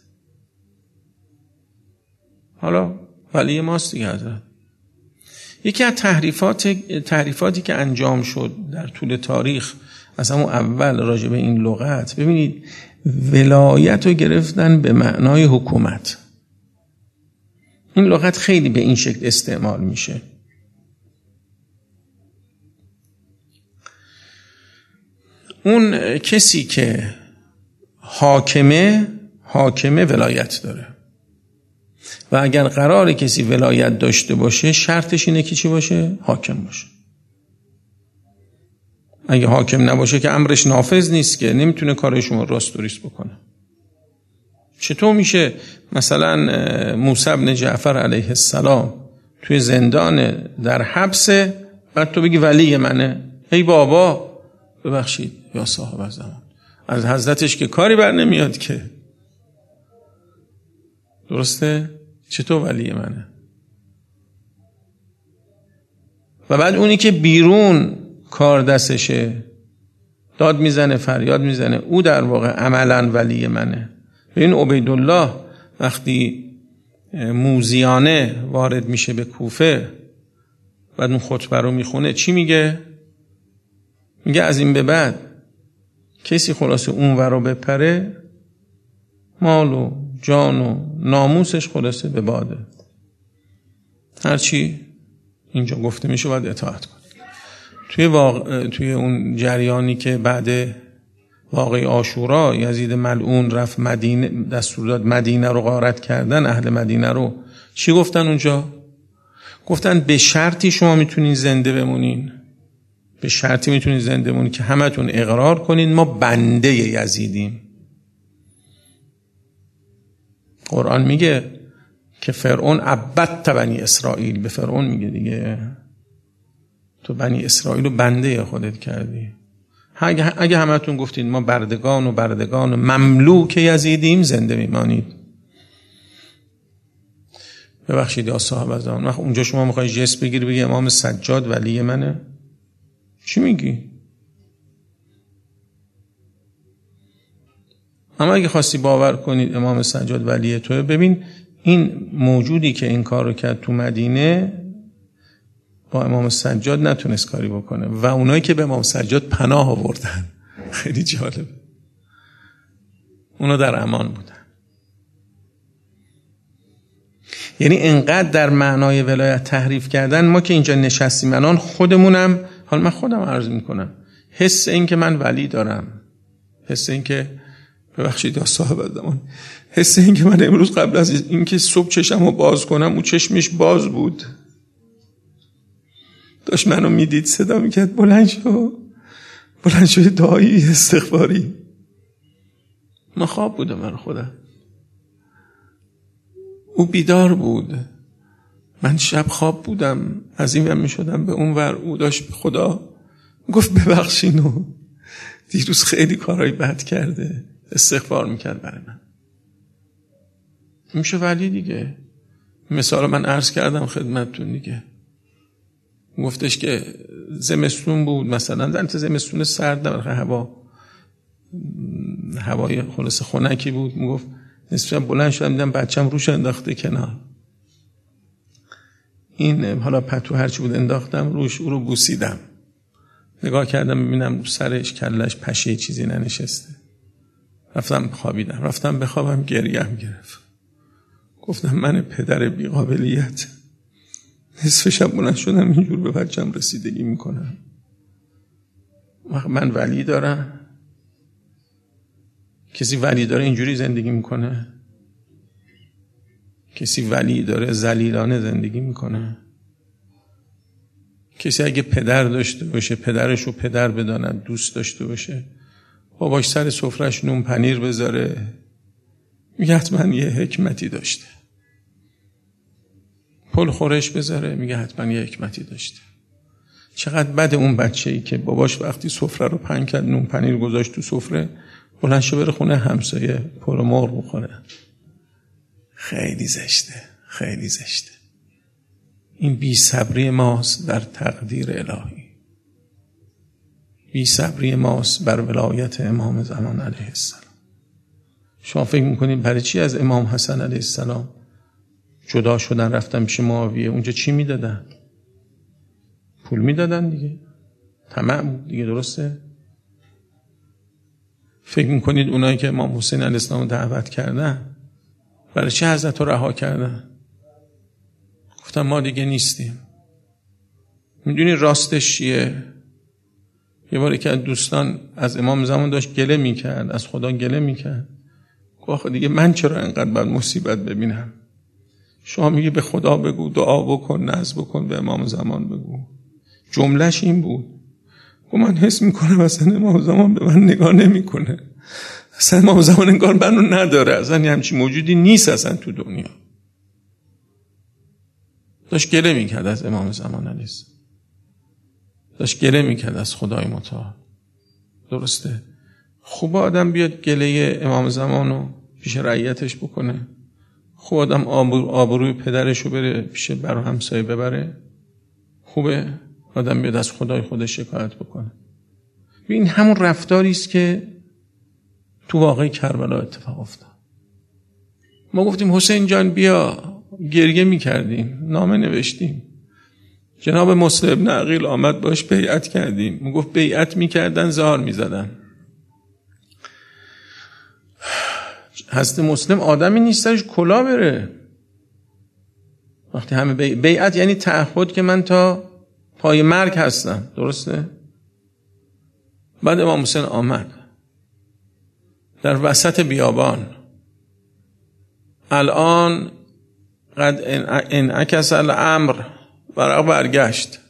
حالا ولی ماست دیگه حضرت. یکی از تحریفات تحریفاتی که انجام شد در طول تاریخ از همون اول راجع به این لغت، ببینید ولایت رو گرفتن به معنای حکومت. این لغت خیلی به این شکل استعمال میشه. اون کسی که حاکمه حاکمه ولایت داره، و اگر قرار کسی ولایت داشته باشه شرطش اینه که چی باشه؟ حاکم باشه. اگه حاکم نباشه که امرش نافذ نیست، که نمیتونه کار شما راست و ریست بکنه. چطور میشه مثلا موسی بن جعفر علیه السلام توی زندان در حبس، بعد تو بگی ولی منه؟ ای بابا ببخشید یا صاحب الزمان، از حضرتش که کاری بر نمیاد که، درسته؟ چطور ولی منه؟ و بعد اونی که بیرون کار دستشه داد میزنه، فریاد میزنه، او در واقع عملا ولی منه. این عبیدالله وقتی موذیانه وارد میشه به کوفه، بعد اون خطبه رو میخونه، چی میگه؟ میگه از این به بعد کسی خلاصه اون ور بپره، مال و جان و ناموسش خلاصه به باده. هرچی اینجا گفته میشه باید اطاعت کنید. توی واقع توی اون جریانی که بعد واقعه عاشورا یزید ملعون رفت مدینه، دستور داد مدینه رو غارت کردن، اهل مدینه رو، چی گفتن اونجا؟ گفتن به شرطی شما میتونین زنده بمونین، به شرطی میتونین زنده بمونین که همتون اقرار کنین ما بنده یزیدیم. قرآن میگه که فرعون عبدت بنی اسرائیل، به فرعون میگه دیگه تو بنی اسرائیل رو بنده خودت کردی. اگه, اگه همتون گفتین ما بردگان و بردگان و مملوک یزیدیم، زنده میمانید. ببخشید یا صاحب الزمان، وقت اونجا شما میخوای جس بگیری بگی امام سجاد ولی منه، چی میگی؟ اما اگه خواستی باور کنید امام سجاد ولی توه، ببین این موجودی که این کار رو کرد تو مدینه با امام سجاد نتونست کاری بکنه، و اونایی که به امام سجاد پناه آوردن خیلی جالب، اونا در امان بودن. یعنی انقدر در معنای ولایت تحریف کردن، ما که اینجا نشستیم الان خودمونم، حالا من خودم عرض میکنم، حس این که من ولی دارم، حس این که ببخشید یا صاحب الزمان، حس این که من امروز قبل از این که صبح چشم رو باز کنم اون چشمش باز بود، داشت منو میدید، صدا میکرد بلند شو بلند شو دعایی استغفاری. من خواب بودم، من خودم، او بیدار بود، من شب خواب بودم، از این ور میشدم به اون ور، او داشت به خدا گفت ببخشینو دیروز خیلی کارهای بد کرده، استغفار میکرد برای من. میشه ولی دیگه. مثال من عرض کردم خدمتتون دیگه، گفتش که زمستون بود مثلا، در زمستون سرد، در هوا هوای خلاص خنکی بود، میگفت نصفش بلند شدم دیدم بچم روش انداخته کنار، این حالا پتو هرچی بود انداختم روش، او رو بوسیدم، نگاه کردم ببینم سرش کلش پشه چیزی ننشسته، رفتم خوابیدم، رفتم بخوابم، گریم گرفت، گفتم من پدر بیقابلیت نصف شب بلند شدم اینجور به بچم رسیدگی میکنم. من ولی دارم؟ کسی ولی داره اینجوری زندگی میکنه؟ کسی ولی داره ذلیلانه زندگی میکنه؟ کسی اگه پدر داشته باشه، پدرش رو پدر بداند، دوست داشته باشه، باباش سر سفرهش نون پنیر بذاره، میگه حتما یه حکمتی داشته. پل خورش بذاره، میگه حتما یه حکمتی داشته. چقدر بده اون بچه‌ای که باباش وقتی سفره رو پهن کرد، نون پنیر گذاشت تو سفره، بلند شه بره خونه همسایه پلو مرغ بخوره. خیلی زشته، خیلی زشته. این بی صبری ماست در تقدیر الهی، بی صبری ماست بر ولایت امام زمان علیه السلام. شما فکر میکنید برای چی از امام حسن علیه السلام جدا شدن رفتن پیش معاویه؟ اونجا چی میدادن؟ پول میدادن دیگه، طمع بود دیگه، درسته؟ فکر میکنید اونایی که امام حسین علیه السلام دعوت کردن برای چه حضرت رو رها کردن؟ گفتن ما دیگه نیستیم. میدونی راستش چیه؟ یه باری که دوستان از امام زمان داشت گله میکرد، از خدا گله میکرد، گفت دیگه من چرا اینقدر باید مصیبت ببینم؟ شما میگی به خدا بگو، دعا بکن، نذر بکن، به امام زمان بگو. جملهش این بود، گفت من حس میکنم اصلا امام زمان به من نگاه نمیکنه، اصلا امام زمان انگار منو نداره، اصلا همچین موجودی نیست اصلا تو دنیا. داشت گله میکرد از امام زمان علیه السلام، داشت گله میکرد از خدای متعال. درسته؟ خوب آدم بیاد گله امام زمانو پیش رعیتش بکنه، خوب آدم آبروی پدرشو بره پیش بر همسایه ببره، خوبه آدم بیاد از خدای خودش شکایت بکنه. این همون رفتاری است که تو واقعی کربلا اتفاق افتاد. ما گفتیم حسین جان بیا، گریه میکردیم، نامه نوشتیم، جناب مسلم ابن عقیل آمد باش بیعت کردیم، ما گفت بیعت میکردن زار میزدن. حضرت مسلم آدمی نیستش کلا بره. وقتی همه بی... بیعت یعنی تعهد که من تا پای مرگ هستم، درسته؟ بعد امام حسین آمد در وسط بیابان، الان قد انعکس الامر، ورق برگشت.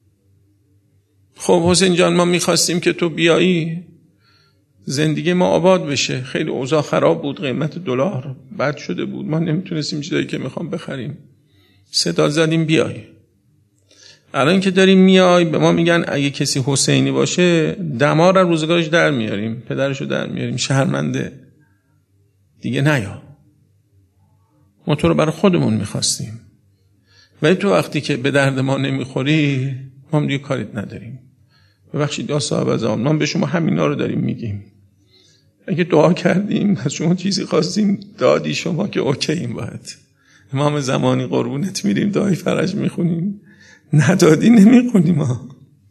خب حسین جان ما میخواستیم که تو بیایی زندگی ما آباد بشه، خیلی اوضاع خراب بود، قیمت دلار بد شده بود، ما نمیتونستیم چیزایی که میخوام بخریم، صدا زدیم بیای. الان که داریم میای به ما میگن اگه کسی حسینی باشه دمار رو روزگارش در میاریم، پدرشو در میاریم، شرمنده دیگه نیا. ما تو رو برای خودمون میخواستیم، ولی تو وقتی که به درد ما نمیخوری ما هم دیگه کاریت نداریم. ببخشید یا صاحب از آن، ما به شما همینا رو داریم میگیم. اگه دعا کردیم از شما چیزی خواستیم دادی شما که اوکییم، باید امام زمانی قربونت میریم دعای فرج میخونیم، ندادی نمیخونیم. ما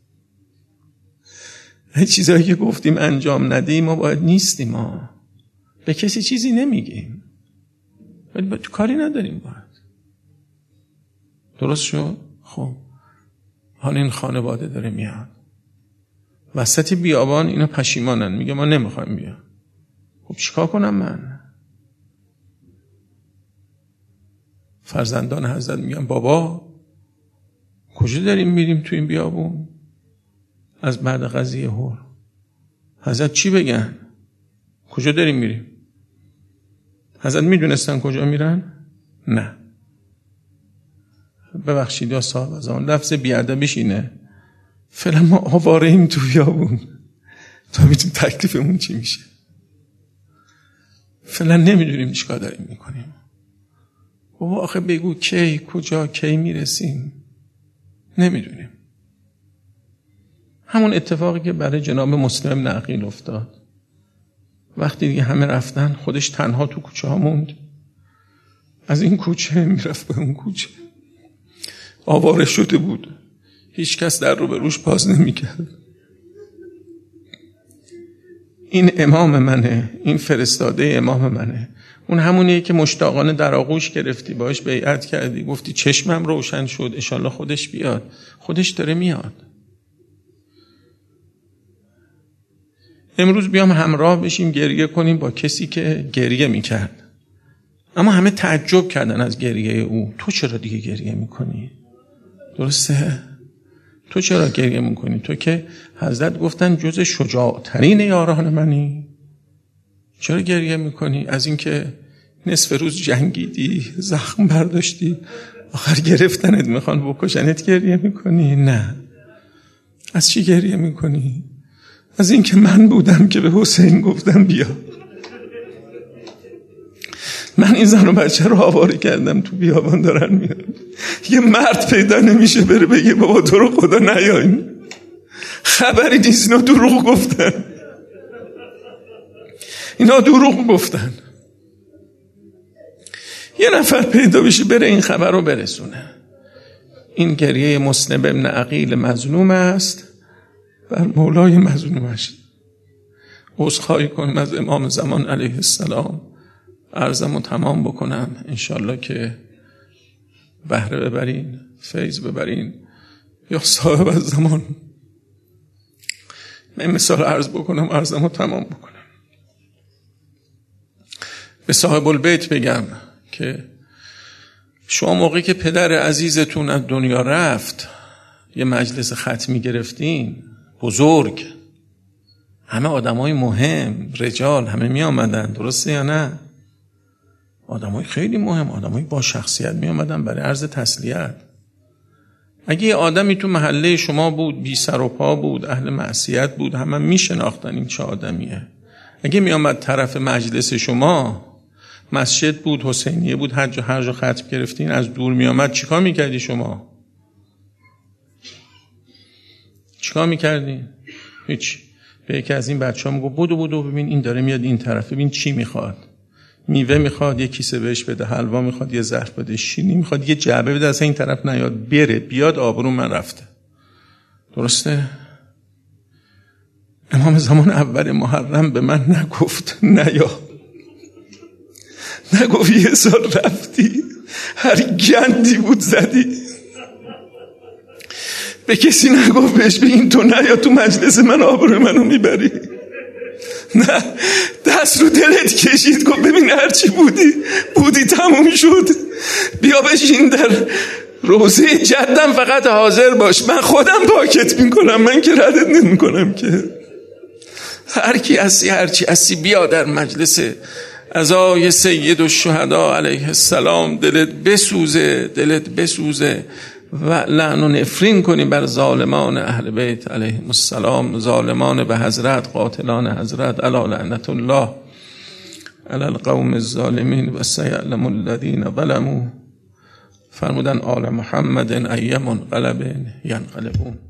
این چیزایی که گفتیم انجام ندیم ما باید نیستیم. ما به کسی چیزی نمیگیم ولی با تو کاری نداریم باید. درست شد؟ خب حالا این خانواده داره میاد وسط بیابان، اینا پشیمانن، میگه ما نمیخوایم بیا. خب چیکار کنم من؟ فرزندان حضرت میگن بابا کجا داریم میریم تو این بیابون از بعد قضیه هور؟ حضرت چی بگن؟ کجا داریم میریم؟ حضرت میدونستن کجا میرن؟ نه. ببخشید یا صاحب از آن لفظ بیادبیش اینه، فعلا ما آواره ایم تو بیابون تا میتونیم تکلیفمون چی میشه، فعلا نمیدونیم چیکار داریم میکنیم. بابا آخه بگو کی کجا کی میرسیم؟ نمیدونیم. همون اتفاقی که برای جناب مسلم ابن عقیل افتاد، وقتی دیگه همه رفتن خودش تنها تو کوچه ها موند، از این کوچه میرفت به اون کوچه، آواره شده بود، هیچ کس در رو به روش باز نمی کرد. این امام منه، این فرستاده امام منه. اون همونیه که مشتاقانه در آغوش گرفتی باش بیعت کردی، گفتی چشمم روشن شد انشالله خودش بیاد. خودش داره میاد. امروز بیام همراه بشیم گریه کنیم با کسی که گریه میکرد، اما همه تعجب کردن از گریه او. تو چرا دیگه گریه میکنی؟ درسته؟ تو چرا گریه میکنی؟ تو که حضرت گفتن جز شجاعترین یاران منی، چرا گریه میکنی؟ از اینکه نصف روز جنگیدی، زخم برداشتی، آخر گرفتنت میخوان بکشنت گریه میکنی؟ نه. از چی گریه میکنی؟ از اینکه من بودم که به حسین گفتم بیا. من این زن و بچه رو آواره کردم تو بیابان دارن میان، یه مرد پیدا نمیشه بره بگه بابا تو رو خدا نیاین، خبری نیست. اینا دروغ گفتن، اینا دروغ گفتن. یه نفر پیدا بشه بره این خبر رو برسونه. این گریه مسلم ابن عقیل مظلوم است بر مولای مظلومش. عذرخواهی کنم از امام زمان علیه السلام، عرضمو تمام بکنم انشالله که بهره ببرین، فیض ببرین. یا صاحب از زمان من مثال عرض بکنم، عرضمو تمام بکنم. به صاحب البیت بگم که شما موقعی که پدر عزیزتون از دنیا رفت یه مجلس ختمی گرفتین بزرگ، همه آدمای مهم، رجال همه می آمدن، درسته یا نه؟ آدمای خیلی مهم، آدمای با شخصیت می آمدن برای عرض تسلیت. اگه یه آدمی تو محله شما بود بی سر و پا بود، اهل معصیت بود، همه می شناختن این چه آدمیه. اگه می آمد طرف مجلس شما، مسجد بود، حسینیه بود، هر جا هر جا ختم گرفتین، از دور می آمد، چیکار می کردی شما؟ چیکار می کردی؟ هیچ. به یکی از این بچه ها میگو بودو بودو ببین این داره میاد این طرف، ببین چی میخواد. میوه میخواد، یه کیسه بهش بده، حلوا میخواد یه ظرف بده، شیرینی میخواد یه جعبه بده، اصلا این طرف نیاد، بره بیاد، آبرو من رفته. درسته؟ امام زمان اول محرم به من نگفت نیا، نگفت یه سال رفتی هر گندی بود زدی، به کسی نگفت بهش بگین تو نیا تو مجلس من آبرو منو میبری. نه، دست رو دلت کشید، گفت ببین هرچی بودی بودی تموم شد، بیا بشین در روضه جدم، فقط حاضر باش، من خودم پاکت میکنم، من که ردت نمیکنم که. هر کی هستی هرچی هستی بیا در مجلس عزای سید الشهدا علیه السلام، دلت بسوزه، دلت بسوزه و لعن و نفرین کنی بر ظالمان اهل بیت علیهم السلام، ظالمان به حضرت، قاتلان حضرت، الا لعنت الله علی القوم الظالمین و سیعلم الذین ظلموا. فرمودن آل محمد ایم غلب ینقلبون.